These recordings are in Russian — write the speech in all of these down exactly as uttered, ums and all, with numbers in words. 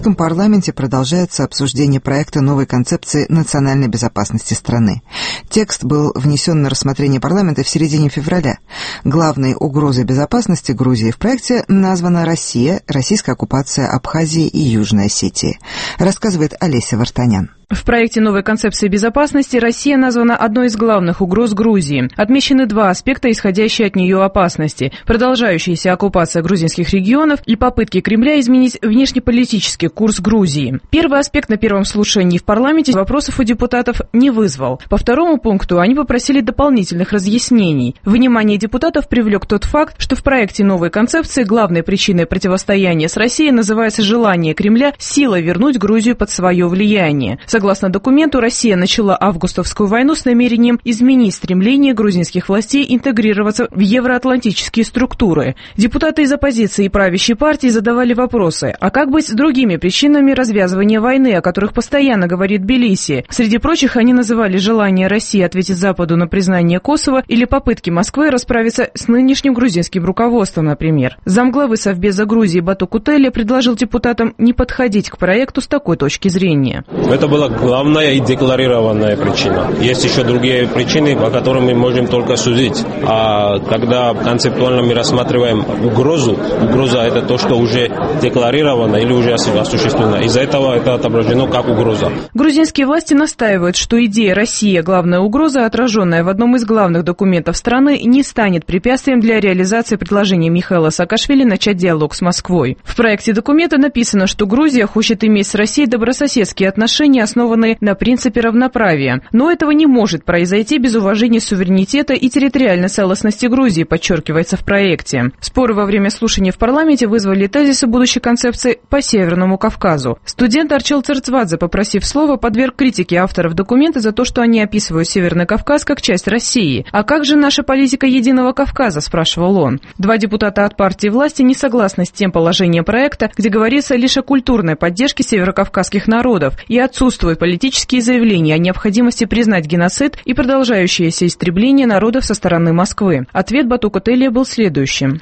грузинском парламенте продолжается обсуждение проекта новой концепции национальной безопасности страны. Текст был внесен на рассмотрение парламента в середине февраля. Главной угрозой безопасности Грузии в проекте названа Россия, российская оккупация Абхазии и Южной Осетии, рассказывает Олеся Вартанян. В проекте новой концепции безопасности Россия названа одной из главных угроз Грузии. Отмечены два аспекта, исходящие от нее опасности: продолжающаяся оккупация грузинских регионов и попытки Кремля изменить внешнеполитический курс Грузии. Первый аспект на первом слушании в парламенте вопросов у депутатов не вызвал. По второму пункту они попросили дополнительных разъяснений. Внимание депутатов привлек тот факт, что в проекте новой концепции главной причиной противостояния с Россией называется желание Кремля силой вернуть Грузию под свое влияние. Согласно документу, Россия начала августовскую войну с намерением изменить стремление грузинских властей интегрироваться в евроатлантические структуры. Депутаты из оппозиции и правящей партии задавали вопросы: а как быть с другими причинами развязывания войны, о которых постоянно говорит Тбилиси? Среди прочих они называли желание России ответить Западу на признание Косово или попытки Москвы расправиться с нынешним грузинским руководством, например. Замглавы Совбеза Грузии Бату Кутеле предложил депутатам не подходить к проекту с такой точки зрения. Это было главная и декларированная причина. Есть еще другие причины, по которым мы можем только судить. А когда концептуально мы рассматриваем угрозу, угроза — это то, что уже декларировано или уже осуществлено. Из-за этого это отображено как угроза. Грузинские власти настаивают, что идея «Россия – главная угроза», отраженная в одном из главных документов страны, не станет препятствием для реализации предложения Михаила Саакашвили начать диалог с Москвой. В проекте документа написано, что Грузия хочет иметь с Россией добрососедские отношения, основанные на принципе равноправия. Но этого не может произойти без уважения суверенитета и территориальной целостности Грузии, подчеркивается в проекте. Споры во время слушаний в парламенте вызвали тезисы будущей концепции по Северному Кавказу. Студент Арчил Церцвадзе, попросив слова, подверг критике авторов документа за то, что они описывают Северный Кавказ как часть России. «А как же наша политика Единого Кавказа?» – спрашивал он. Два депутата от партии власти не согласны с тем положением проекта, где говорится лишь о культурной поддержке северокавказских народов и отсутствует политические заявления о необходимости признать геноцид и продолжающееся истребление народов со стороны Москвы. Ответ Бату Кутеле был следующим.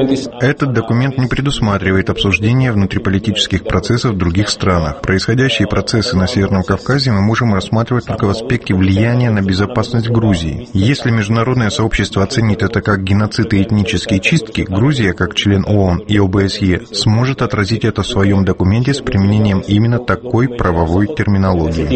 Этот документ не предусматривает обсуждение внутриполитических процессов в других странах. Происходящие процессы на Северном Кавказе мы можем рассматривать только в аспекте влияния на безопасность Грузии. Если международное сообщество оценит это как геноцид и этнические чистки, Грузия, как член ООН и О Бэ Эс Е, сможет отразить это в своем документе с применением именно такой правовой терминологии.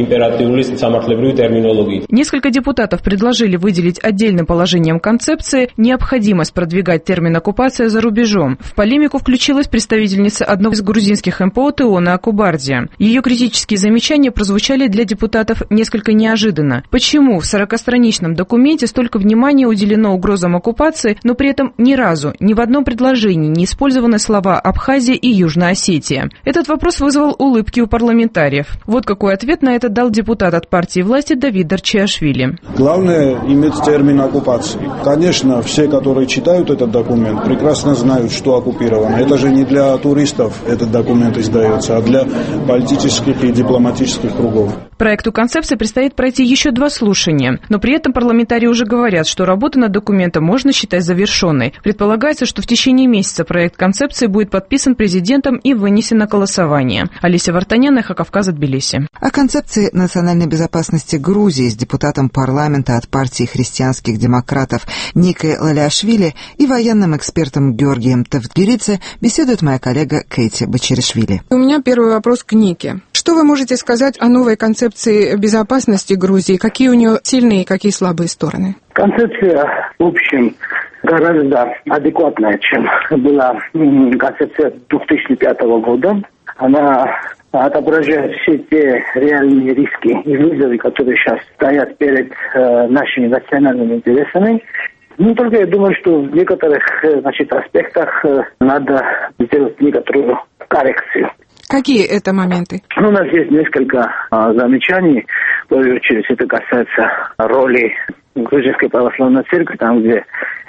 Несколько депутатов предложили выделить отдельным положением концепции необходимость продвигать термин «оккупация» за рубежом. В полемику включилась представительница одного из грузинских эм пэ о Теона Акубардия. Ее критические замечания прозвучали для депутатов несколько неожиданно. Почему в сорокастраничном документе столько внимания уделено угрозам оккупации, но при этом ни разу, ни в одном предложении не использованы слова «Абхазия» и «Южная Осетия»? Этот вопрос вызвал улыбки у парламентариев. Вот какой ответ на это дал депутат от партии власти Давид Дарчиашвили. Главное иметь термин оккупации. Конечно, все, которые читают этот документ, прекрасно знают, что оккупировано. Это же не для туристов этот документ издается, а для политических и дипломатических кругов. Проекту концепции предстоит пройти еще два слушания, но при этом парламентарии уже говорят, что работа над документом можно считать завершенной. Предполагается, что в течение месяца проект концепции будет подписан президентом и вынесен на голосование. Олеся Вартанян, Эхо Кавказа, Тбилиси. О концепции национальной безопасности Грузии с депутатом парламента от партии христианских демократов Никой Лалиашвили и военным экспертом Георгием Тавтгиридзе беседует моя коллега Кейти Бачеришвили. У меня первый вопрос к Нике. Что вы можете сказать о новой концепции безопасности Грузии? Какие у нее сильные и какие слабые стороны? Концепция, в общем, гораздо адекватная, чем была концепция две тысячи пятого года. Она отображает все те реальные риски и вызовы, которые сейчас стоят перед э, нашими национальными интересами. Ну, только я думаю, что в некоторых значит, аспектах э, надо сделать некоторую коррекцию. Какие это моменты? Ну, у нас есть несколько а, замечаний. В первую очередь это касается роли Грузинской православной церкви, там, где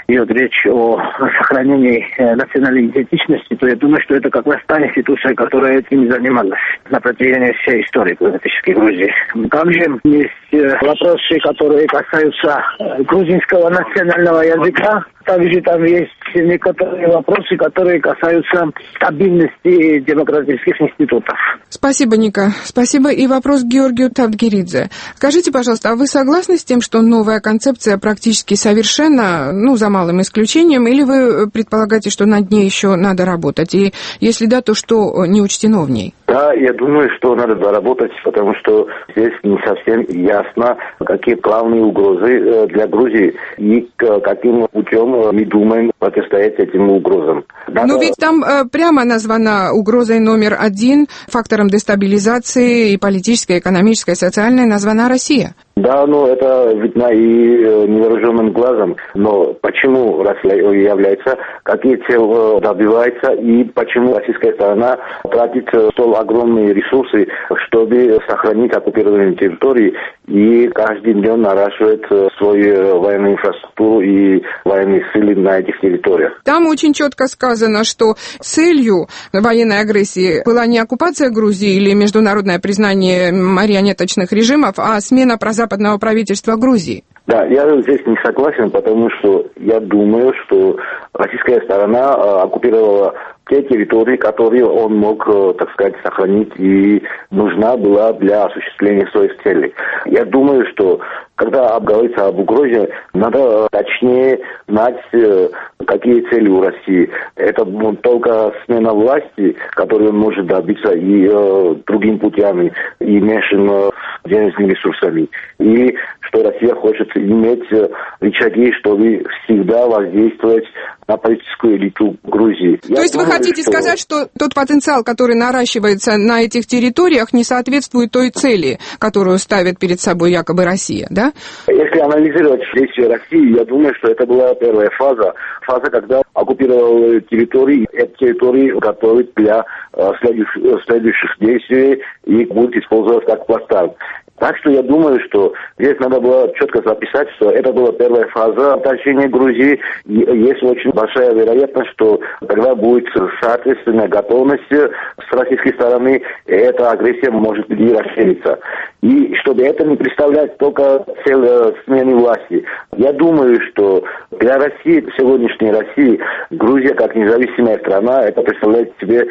идет речь о сохранении национальной идентичности, то я думаю, что это как раз та институция, которая этим занималась на протяжении всей истории политической Грузии. Также есть вопросы, которые касаются грузинского национального языка. Также там есть некоторые вопросы, которые касаются стабильности демократических институтов. Спасибо, Ника. Спасибо. И вопрос к Георгию Тавдгеридзе. Скажите, пожалуйста, а вы согласны с тем, что новая концепция практически совершенна, ну, за малым исключением, или вы предполагаете, что над ней еще надо работать? И если да, то что не учтено в ней? Да, я думаю, что надо доработать, потому что здесь не совсем ясно, какие главные угрозы для Грузии и каким путем мы думаем противостоять этим угрозам. Надо... Но ведь там э, прямо названа угрозой номер один, фактором дестабилизации и политической, экономической, социальной названа Россия. Да, ну это видно и невооруженным глазом, но почему Россия является, какие цели добивается и почему российская сторона тратит столь огромные ресурсы, чтобы сохранить оккупированные территории и каждый день наращивает свою военную инфраструктуру и военные силы на этих территориях. Там очень четко сказано, что целью военной агрессии была не оккупация Грузии или международное признание марионеточных режимов, а смена прозападного правительства Грузии. Да, я здесь не согласен, потому что я думаю, что российская сторона оккупировала те территории, которые он мог, так сказать, сохранить, и нужна была для осуществления своих целей. Я думаю, что когда говорится об угрозе, надо точнее знать, какие цели у России. Это только смена власти, которую он может добиться и э, другими путями, и меньшими денежными ресурсами. И что Россия хочет иметь рычаги, чтобы всегда воздействовать на политическую элиту Грузии. То Я есть думаю, вы хотите что... сказать, что тот потенциал, который наращивается на этих территориях, не соответствует той цели, которую ставит перед собой якобы Россия, да? Если анализировать действия России, я думаю, что это была первая фаза. Фаза, когда оккупировал территории, эти территории готовят для э, следующих, следующих действий и будут использовать как плацдарм. Так что я думаю, что здесь надо было четко записать, что это была первая фаза вторжения Грузии. И есть очень большая вероятность, что тогда будет соответственная готовность с российской стороны, и эта агрессия может и расшириться. И чтобы это не представлять только цель смены власти, я думаю, что для России, сегодняшней России, Грузия как независимая страна, это представляет себе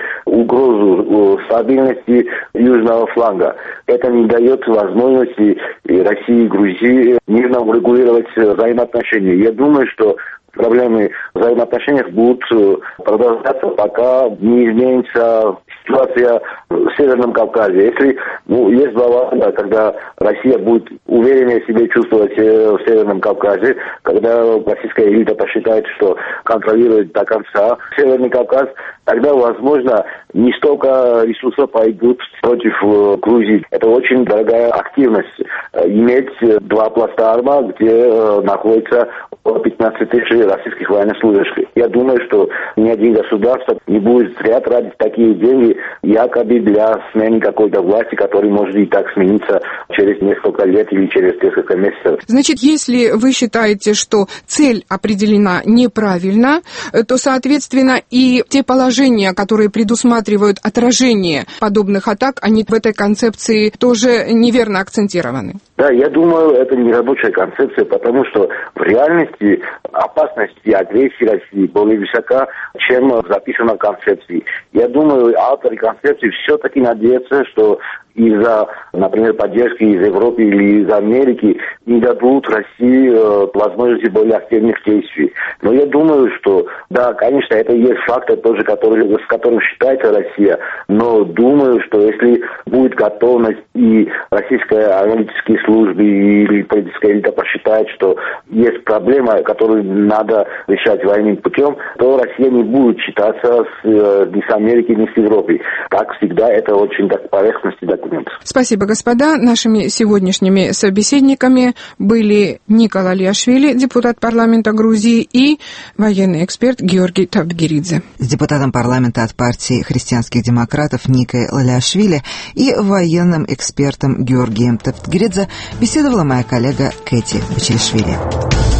угрозу стабильности южного фланга. Это не дает возможности России и Грузии мирно урегулировать взаимоотношения. Я думаю, что проблемы в взаимоотношениях будут продолжаться, пока не изменится ситуация в Северном Кавказе. Если ну, есть два варианта, когда Россия будет увереннее себя чувствовать в Северном Кавказе, когда российская элита посчитает, что контролирует до конца Северный Кавказ, тогда, возможно, не столько ресурсов пойдут против Грузии. Это очень дорогая активность. Иметь два плацдарма, где находится около пятнадцать тысяч российских военнослужащих. Я думаю, что ни один государство не будет зря тратить такие деньги якобы для смены какой-то власти, которая может и так смениться через несколько лет или через несколько месяцев. Значит, если вы считаете, что цель определена неправильно, то, соответственно, и те положения, которые предусматривают отражение подобных атак, они в этой концепции тоже неверно акцентированы. Да, я думаю, это не рабочая концепция, потому что в реальности опасность и агрессии России более высока, чем записано в концепции. Я думаю, авторы концепции все-таки надеются, что из-за, например, поддержки из Европы или из Америки не дадут России э, возможности более активных действий. Но я думаю, что, да, конечно, это и есть фактор тоже, который, с которым считается Россия, но думаю, что если будет готовность и российская аналитические службы или политическая элита посчитает, что есть проблема, которую надо решать военным путем, то Россия не будет считаться с, э, ни с Америкой, ни с Европой. Так всегда это очень так поверхностно документ. Спасибо, господа. Нашими сегодняшними собеседниками были Никола Лиашвили, депутат парламента Грузии, и военный эксперт Георгий Тавдгеридзе. С депутатом парламента от партии христианских демократов Никой Лиашвили и военным экспертом Георгием Тавдгеридзе беседовала моя коллега Кэти Бачелишвили.